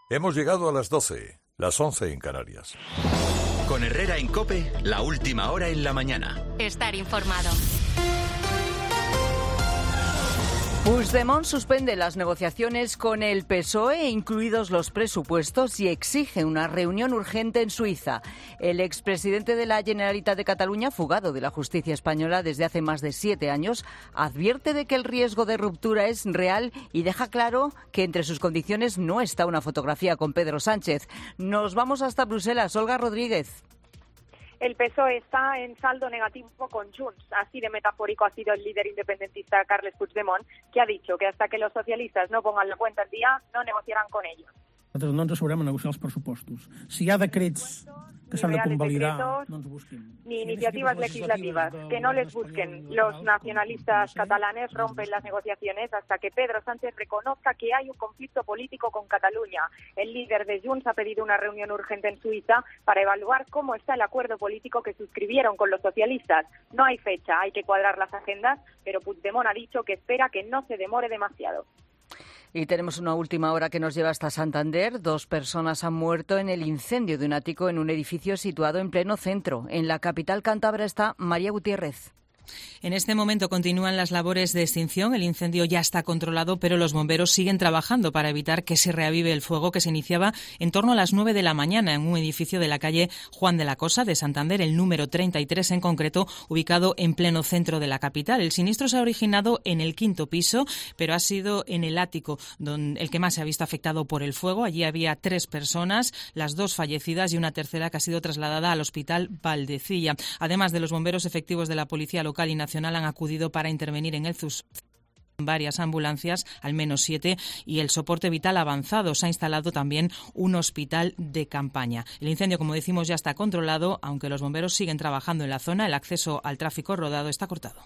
Hemos llegado a las 12, las 11 en Canarias. Con Herrera en COPE, la última hora en la mañana. Estar informado. Puigdemont suspende las negociaciones con el PSOE, incluidos los presupuestos, y exige una reunión urgente en Suiza. El expresidente de la Generalitat de Cataluña, fugado de la justicia española desde hace más de 7 años, advierte de que el riesgo de ruptura es real y deja claro que entre sus condiciones no está una fotografía con Pedro Sánchez. Nos vamos hasta Bruselas. Olga Rodríguez. El PSOE está en saldo negativo con Junts. Así de metafórico ha sido el líder independentista Carles Puigdemont, que ha dicho que hasta que los socialistas no pongan la cuenta al día, no negociarán con ellos. Nosaltres no ens asseurem a negociar els pressupostos. Si hi ha decrets que s'han de convalidar, no ens busquin. Ni iniciativas legislativas, que no les busquen. Los nacionalistas catalanes rompen las negociaciones hasta que Pedro Sánchez reconozca que hay un conflicto político con Cataluña. El líder de Junts ha pedido una reunión urgente en Suiza para evaluar cómo está el acuerdo político que suscribieron con los socialistas. No hay fecha, hay que cuadrar las agendas, pero Puigdemont ha dicho que espera que no se demore demasiado. Y tenemos una última hora que nos lleva hasta Santander. 2 personas han muerto en el incendio de un ático en un edificio situado en pleno centro. En la capital cántabra está María Gutiérrez. En este momento continúan las labores de extinción. El incendio ya está controlado, pero los bomberos siguen trabajando para evitar que se reavive el fuego que se iniciaba en torno a las 9 de la mañana en un edificio de la calle Juan de la Cosa de Santander, el número 33 en concreto, ubicado en pleno centro de la capital. El siniestro se ha originado en el 5º piso, pero ha sido en el ático el que más se ha visto afectado por el fuego. Allí había 3 personas, las 2 fallecidas y una tercera que ha sido trasladada al hospital Valdecilla. Además de los bomberos, efectivos de la policía local y nacional han acudido para intervenir en el varias ambulancias, al menos 7, y el soporte vital avanzado. Se ha instalado también un hospital de campaña. El incendio, como decimos, ya está controlado, aunque los bomberos siguen trabajando en la zona. El acceso al tráfico rodado está cortado.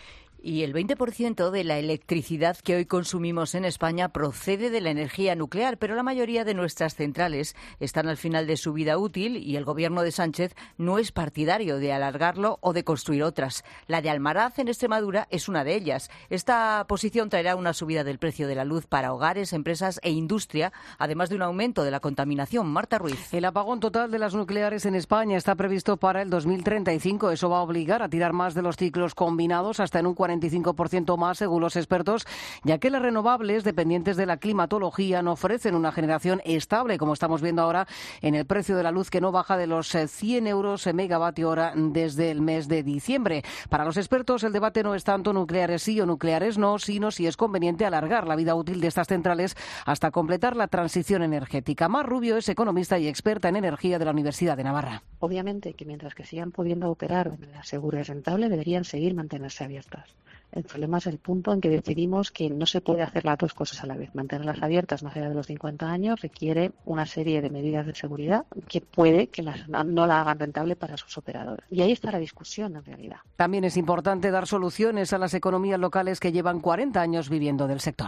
Y el 20% de la electricidad que hoy consumimos en España procede de la energía nuclear, pero la mayoría de nuestras centrales están al final de su vida útil y el gobierno de Sánchez no es partidario de alargarlo o de construir otras. La de Almaraz, en Extremadura, es una de ellas. Esta posición traerá una subida del precio de la luz para hogares, empresas e industria, además de un aumento de la contaminación. Marta Ruiz. El apagón total de las nucleares en España está previsto para el 2035. Eso va a obligar a tirar más de los ciclos combinados hasta en un 45% más, según los expertos, ya que las renovables, dependientes de la climatología, no ofrecen una generación estable, como estamos viendo ahora en el precio de la luz, que no baja de los 100 euros megavatio hora desde el mes de diciembre. Para los expertos, el debate no es tanto nucleares sí o nucleares no, sino si es conveniente alargar la vida útil de estas centrales hasta completar la transición energética. Mar Rubio es economista y experta en energía de la Universidad de Navarra. Obviamente que mientras que sigan pudiendo operar de manera segura y rentable, deberían seguir mantenerse abiertas. El problema es el punto en que decidimos que no se puede hacer las 2 cosas a la vez. Mantenerlas abiertas más allá de los 50 años requiere una serie de medidas de seguridad que puede que no la hagan rentable para sus operadores. Y ahí está la discusión, en realidad. También es importante dar soluciones a las economías locales que llevan 40 años viviendo del sector.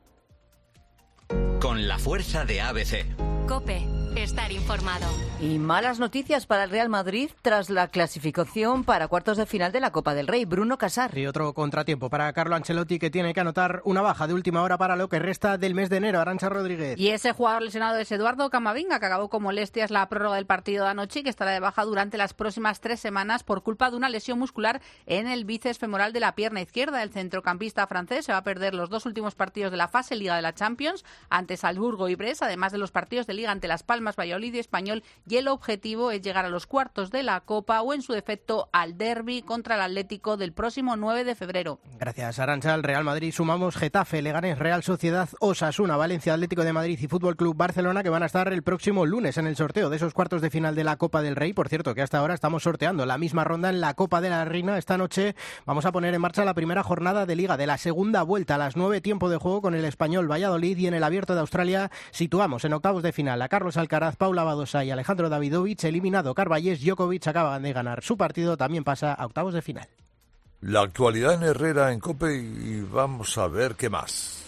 Con la fuerza de ABC. COPE. Estar informado. Y malas noticias para el Real Madrid tras la clasificación para cuartos de final de la Copa del Rey. Bruno Casar. Y otro contratiempo para Carlo Ancelotti, que tiene que anotar una baja de última hora para lo que resta del mes de enero. Arantxa Rodríguez. Y ese jugador lesionado es Eduardo Camavinga, que acabó con molestias la prórroga del partido de anoche y que estará de baja durante las próximas 3 semanas por culpa de una lesión muscular en el bíceps femoral de la pierna izquierda. El centrocampista francés se va a perder los 2 últimos partidos de la fase Liga de la Champions ante Salzburgo y Brest, además de los partidos de Liga ante Las Palmas, Valladolid y Español, y el objetivo es llegar a los cuartos de la Copa o, en su defecto, al derbi contra el Atlético del próximo 9 de febrero. Gracias, Arantxa. Al Real Madrid sumamos Getafe, Leganés, Real Sociedad, Osasuna, Valencia, Atlético de Madrid y Fútbol Club Barcelona, que van a estar el próximo lunes en el sorteo de esos cuartos de final de la Copa del Rey. Por cierto, que hasta ahora estamos sorteando la misma ronda en la Copa de la Reina. Esta noche vamos a poner en marcha la primera jornada de Liga de la segunda vuelta a las 9, tiempo de juego con el Español Valladolid, y en el Abierto de Australia situamos en octavos de final a Carlos Alcaraz, Paula Badosa y Alejandro Davidovich. Eliminado Carballés, Djokovic acaban de ganar su partido, también pasa a octavos de final. La actualidad en Herrera en COPE y vamos a ver qué más.